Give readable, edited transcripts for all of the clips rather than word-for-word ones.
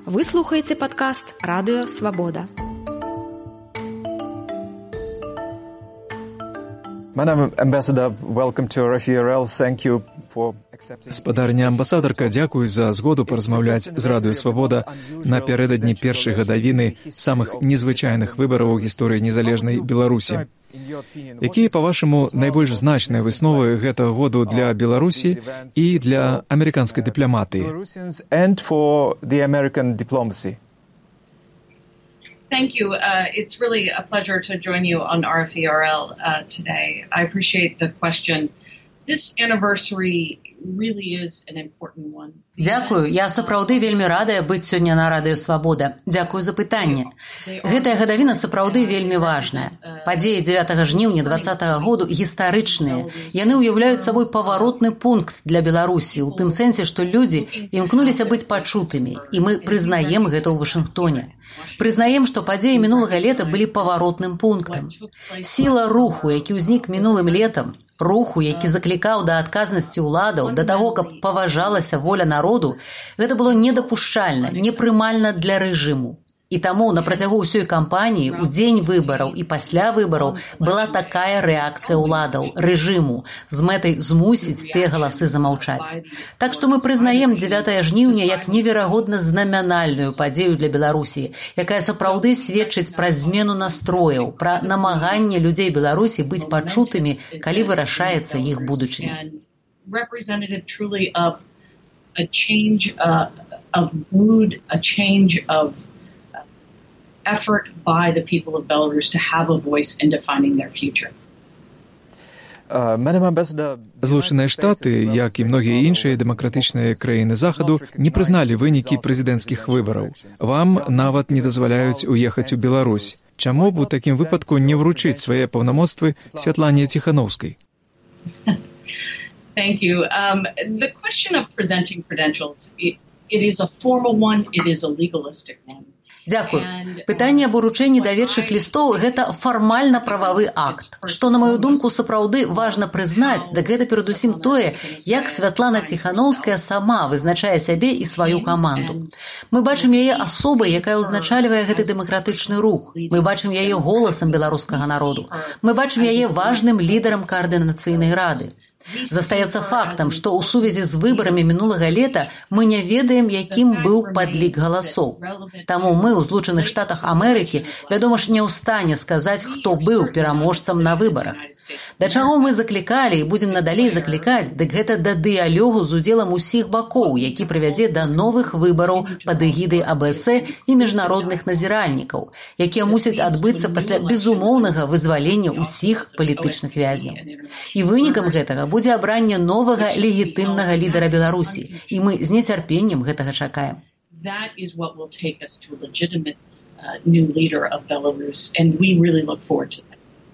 Вы слухаеце падкаст «Радыё Свабода». Спадарня амбасадарка, дзякуй за згоду паразмаўляць з Радыё Свабода напярэдадні першай гадавіны самых незвычайных выбараў у гісторыі незалежнай Беларусі. Якія, па-вашаму, найбольш значныя высновы гэтага году для Беларусі і для амерыканскай дыпламатыі? Thank you. It's really a pleasure to join you on RFERL today. I appreciate the question. This anniversary really is an important one. Дзякую. Я сапраўды вельмі радая быць сёння на Радыё Свабода. Дзякую за пытанне. Гэтая гадавіна сапраўды вельмі важная. Падзеі 9 жніўня 2020 году гістарычныя. Яны ўяўляюць сабой паваротны пункт для Беларусі, у тым сэнсе, што людзі імкнуліся быць пачутымі, і мы прызнаем гэта ў Вашынгтоне. Прызнаем, што падзеі мінулага лета былі паваротным пунктам. Сіла руху, які ўзнік мінулым летам, руху, які заклікаў да адказнасці ўладаў, да таго, каб паважалася воля народу, гэта было недапушчальна, непрымальна для рэжыму. І таму на працягу ўсёй кампаніі, у дзень выбараў і пасля выбараў была такая рэакцыя ўладаў, рэжыму, з мэтай змусіць тыя галасы замаўчаць. Так што мы прызнаем 9 жніўня як неверагодна знамянальную падзею для Беларусі, якая сапраўды сведчыць пра змену настрояў, пра намаганне людзей Беларусі быць пачутымі, калі вырашаецца іх будучыня. Representative truly of a change of mood, a change of effort by the people of Belarus to have a voice in defining their future. Злучаныя Штаты, як і многія іншыя дэмакратычныя краіны Захаду, не прызналі вынікі прэзідэнцкіх выбараў. Вам нават не дазваляюць уехаць у Беларусь. Чаму б у такім выпадку не вручыць свае паўнамоцтвы Святлане Ціханаўскай? Thank you. The question of presenting credentials, it is a formal one, it is a legalistic one. Дзякуй. Пытанне аб уручэнні даверчых лістоў – гэта фармальна-прававы акт. Што, на маю думку, сапраўды важна прызнаць, дык гэта перадусім тое, як Святлана Ціханаўская сама вызначае сябе і сваю каманду. Мы бачым яе асобай, якая ўзначальвае гэты дэмакратычны рух. Мы бачым яе голасам беларускага народу. Мы бачым яе важным лідарам каардынацыйнай рады. Застаецца фактам, што ў сувязі з выбарамі мінулага лета мы не ведаем, якім быў падлік галасоў. Таму мы ў Злучаных Штатах Амерыкі, вядома ж, не ў стане сказаць, хто быў пераможцам на выбарах. Да чаго мы заклікалі і будзем надалей заклікаць, дык гэта да дыялогу з удзелам усіх бакоў, які прывядзе да новых выбараў пад эгідай АБС і міжнародных назіральнікаў, якія мусяць адбыцца пасля безумоўнага вызвалення ўсіх палітычных вязняў. І вынікам гэтага будзе абранне новага легітымнага лідара Беларусі, і мы з нецярпеннем гэтага чакаем. That is what will take us to a legitimate new leader of Belarus, and we really look forward to that.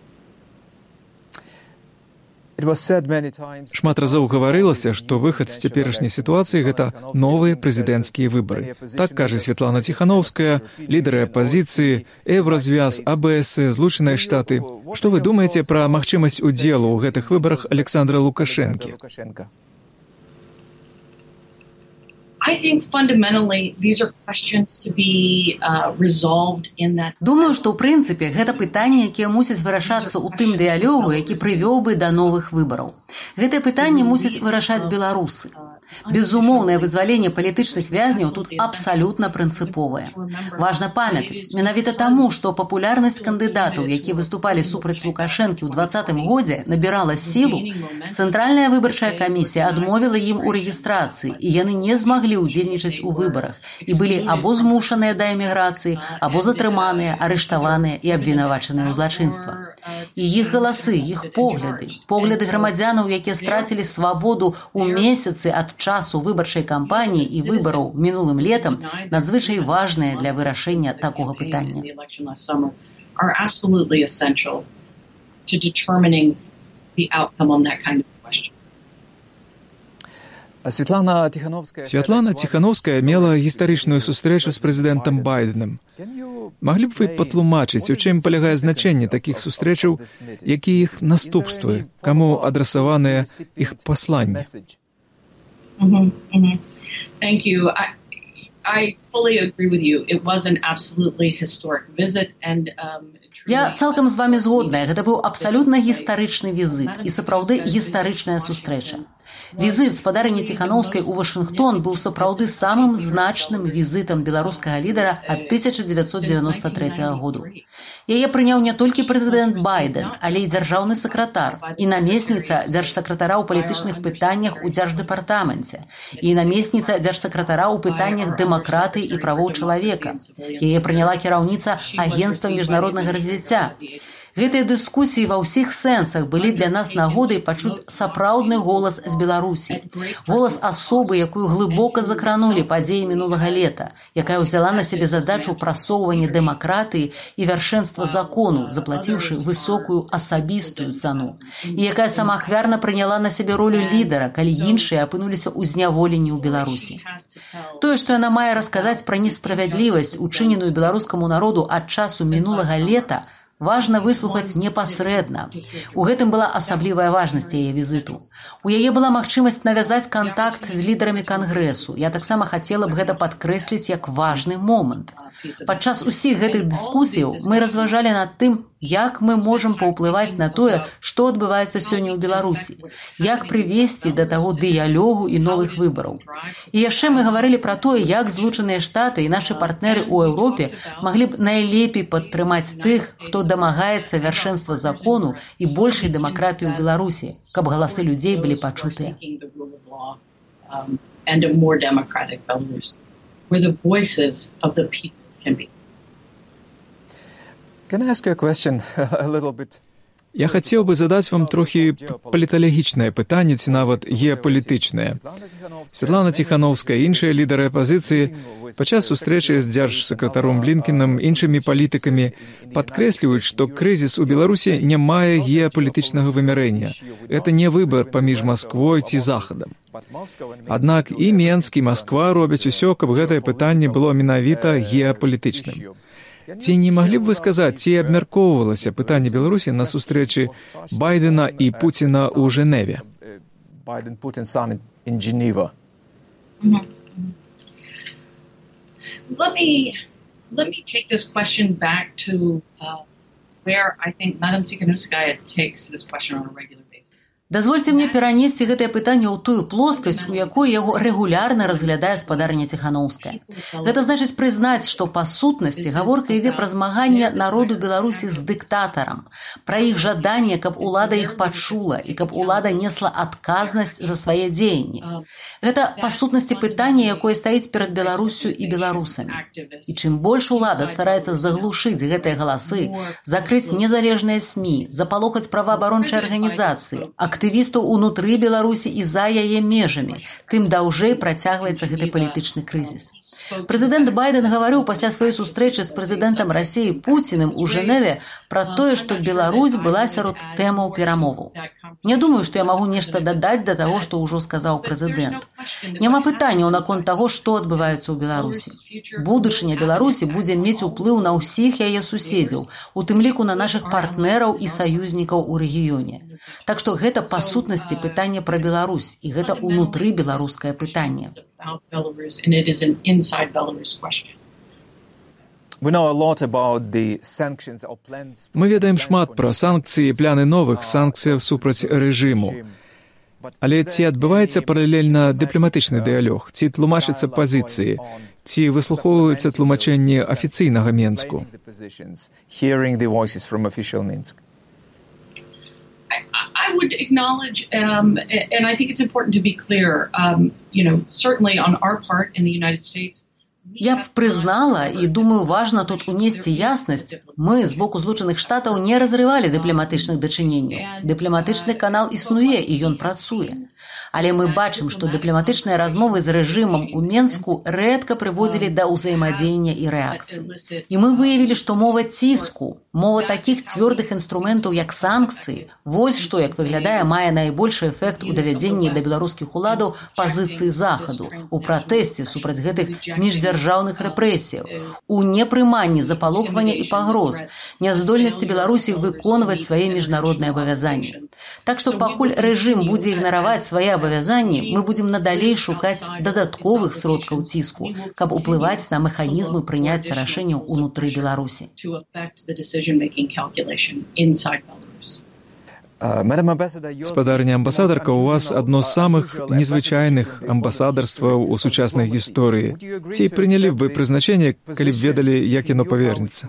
Шмат разоў гаварылася, што выхад з цяперашняй сітуацыі – гэта новыя прэзідэнцкія выбары. Так кажа Святлана Ціханаўская, лідары апазіцыі, Еўразвяз, АБС, Злучаныя Штаты. Што вы думаеце пра магчымасць удзелу ў гэтых выбарах Александра Лукашэнкі? I think fundamentally these are questions to be resolved in that. Думаю, што ў прынцыпе гэта пытанні, якія мусяць вырашацца ў тым дыялогу, які прывёў бы да новых выбараў. Гэтыя пытанні мусяць вырашаць беларусы. Безумоўнае вызваленне палітычных вязняў тут абсалютна прынцыповае. Важна памятаць, менавіта таму, што папулярнасць кандыдатаў, якія выступалі супраць Лукашэнкі ў 2020 годзе, набірала сілу, Цэнтральная выбарчая камісія адмовіла ім у рэгістрацыі, і яны не змаглі ўдзельнічаць у выбарах, і былі або змушаныя да эміграцыі, або затрыманыя, арыштаваныя і абвінавачаныя ў злачынствах. І іх галасы, іх погляды грамадзянаў, якія страцілі свабоду ў месяцы ад часу выбарчай кампаніі і выбараў мінулым летам, надзвычай важныя для вырашэння такога пытання. Святлана Ціханаўская мела гістарычную сустрэчу з прэзідэнтам Байденам. Маглі б вы патлумачыць, у чым палягае значэнне такіх сустрэчаў, якія іх наступствы, каму адрасаваныя іх пасланні? Thank you. Я цалкам з вамі згодная. Гэта быў абсалютна гістарычны візіт і сапраўды гістарычная сустрэча. Візіт спадарыні Ціханаўскай у Вашынгтон быў сапраўды самым значным візітам беларускага лідара ад 1993 году. Яе прыняў не толькі прэзідэнт Байден, але і дзяржаўны сакратар, і намесніца дзяржсакратара ў палітычных пытаннях у дзярждэпартаменце, і намесніца дзяржсакратара ў пытаннях дэмакратыі і правоў чалавека. Яе прыняла кіраўніца Агенцтва міжнароднага развіцця. Гэтыя дыскусіі ва ўсіх сэнсах былі для нас нагодай пачуць сапраўдны голас з Беларусі. Голас асобы, якую глыбока закранулі падзеі мінулага лета, якая ўзяла на сябе задачу прасоўвання дэмакратыі і вяршэнства закону, заплаціўшы высокую асабістую цану, і якая самаахвярна прыняла на сябе ролю лідара, калі іншыя апынуліся ў зняволенні ў Беларусі. Тое, што яна мае расказаць пра несправядлівасць, учыненую беларускаму народу ад часу мінулага лета, важна выслухаць непасрэдна. У гэтым была асаблівая важнасць яе візіту. У яе была магчымасць навязаць кантакт з лідарамі кангрэсу. Я таксама хацела б гэта падкрэсліць як важны момант. Падчас усіх гэтых дыскусіяў мы разважалі над тым, як мы можам паўплываць на тое, што адбываецца сёння ў Беларусі, як прывесці да таго дыялогу і новых выбараў. І яшчэ мы гаварылі пра тое, як Злучаныя Штаты і нашы партнеры ў Еўропе маглі б найлепей падтрымаць тых, хто дамагаецца вяршэнства закону і большай дэмакратыі ў Беларусі, каб галасы людзей былі пачутыя. Я хацеў бы задаць вам трохі паліталагічнае пытанне ці нават геапалітычнае. Святлана Ціханаўская і іншыя лідары апазіцыі падчас сустрэчы з дзяржсакратаром Блінкенам, іншымі палітыкамі падкрэсліваюць, што крызіс у Беларусі не мае геапалітычнага вымярэння. Гэта не выбар паміж Масквой ці Захадам. Аднак і Менск, і Масква робяць усё, каб гэтае пытанне было менавіта геапалітычным. Ці не маглі б вы сказаць, ці абмяркоўвалася пытанне Беларусі на сустрэчы Байдена і Пуціна ў Жэневе? Let me take this question back to where I think Madam Tsikhanouskaya takes this question on a regular basis. Дазвольце мне перанесці гэтае пытанне ў тую плоскасць, у якой яго рэгулярна разглядае спадарыня Ціханаўская. Гэта значыць прызнаць, што па сутнасці гаворка ідзе пра змаганне народу Беларусі з дыктатарам, пра іх жаданне, каб улада іх пачула і каб улада несла адказнасць за свае дзеянні. Гэта па сутнасці пытанне, якое стаіць перад Беларусю і беларусамі. І чым больш улада стараецца заглушыць гэтыя галасы, закрыць незалежныя СМІ, запалохаць праваабарончыя арганізацыі, актывістаў унутры Беларусі і за яе межамі, тым даўжэй працягваецца гэты палітычны крызіс. Прэзідэнт Байден гаварыў пасля сваёй сустрэчы з прэзідэнтам Расіі Пуціным у Жэневе пра тое, што Беларусь была сярод тэмаў перамоваў. Не думаю, што я магу нешта дадаць да таго, што ўжо сказаў прэзідэнт. Няма пытанняў наконт таго, што адбываецца ў Беларусі. Будучыня Беларусі будзе мець уплыў на ўсіх яе суседзяў, у тым ліку на нашых партнераў і саюзнікаў у рэгіёне. Так што гэта па сутнасці пытанне пра Беларусь, і гэта ўнутры беларускае пытанне. Мы ведаем шмат пра санкцыі і пляны новых санкцыяў супраць рэжыму. Але ці адбываецца паралельна дыпламатычны дыялог, ці тлумачацца пазіцыі, ці выслухоўваюцца тлумачэнні афіцыйнага Менску? I would acknowledge, and I think it's important to be clear, certainly on our part in the United States, Я б прызнала, і думаю, важна тут унесці яснасць, мы з боку Злучаных Штатаў не разрывалі дыпламатычных дачыненняў. Дыпламатычны канал існуе, і ён працуе. Але мы бачым, што дыпламатычныя размовы з рэжымам у Менску рэдка прыводзілі да ўзаемадзеяння і рэакцыі. І мы выявілі, што мова ціску, мова такіх цвёрдых інструментаў, як санкцыі, вось што, як выглядае, мае найбольшы эфект у давядзенні да беларускіх уладаў пазіцыі Захаду, у пратэсце супраць гэтых міждзяржаўных рэпрэсіяў, у непрыманні запалохвання і пагроз, няздольнасці Беларусі выконваць свае міжнародныя абавязанні. Так што пакуль рэжым будзе ігнараваць свае абавязанні, мы будзем надалей шукаць дадатковых сродкаў ціску, каб уплываць на механізмы прыняцця рашэнняў унутры Беларусі. Спадарня амбасадарка, у вас адно з самых незвычайных амбасадарстваў у сучаснай гісторыі. Ці прынялі б вы прызначэнне, калі б ведалі, як яно павернецца?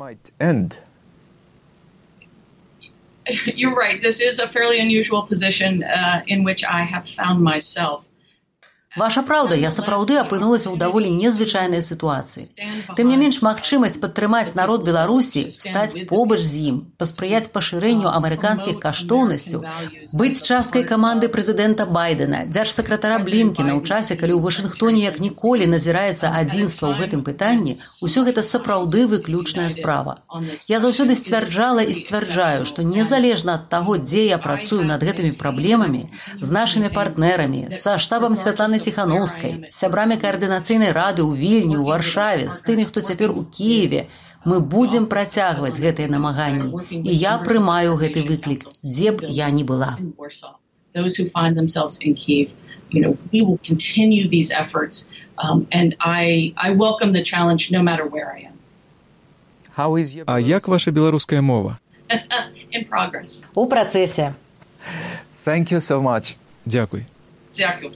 You're right. This is a fairly unusual position in which I have found myself. Ваша праўда, я сапраўды апынулася ў даволі незвычайнай сітуацыі. Тым не менш, магчымасць падтрымаць народ Беларусі, стаць побач з ім, паспрыяць пашырэнню амерыканскіх каштоўнасцяў, быць часткай каманды прэзідэнта Байдена, дзяржсакратара Блінкена ў часе, калі ў Вашынгтоне як ніколі назіраецца адзінства ў гэтым пытанні, усё гэта сапраўды выключная справа. Я заўсёды сцвярджала і сцвярджаю, што незалежна ад таго, дзе я працую над гэтымі праблемамі, з нашымі партнерамі, са штабам Святланы Ціханаўскай, з сябрамі каардынацыйнай рады ў Вільні, у Варшаве, з тымі, хто цяпер у Кіеве, мы будзем працягваць гэтыя намаганні. І я прымаю гэты выклік, дзе б я ні была. Those who find themselves in Kyiv, we will continue these efforts, and I welcome the challenge no matter where I am. А як ваша беларуская мова? In progress. У працэсе. Thank you so much. Дзякуй. Дзякуй.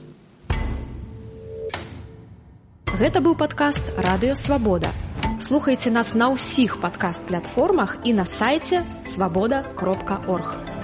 Гэта быў падкаст «Радыё Свабода». Слухайце нас на ўсіх падкаст-платформах і на сайце swaboda.org.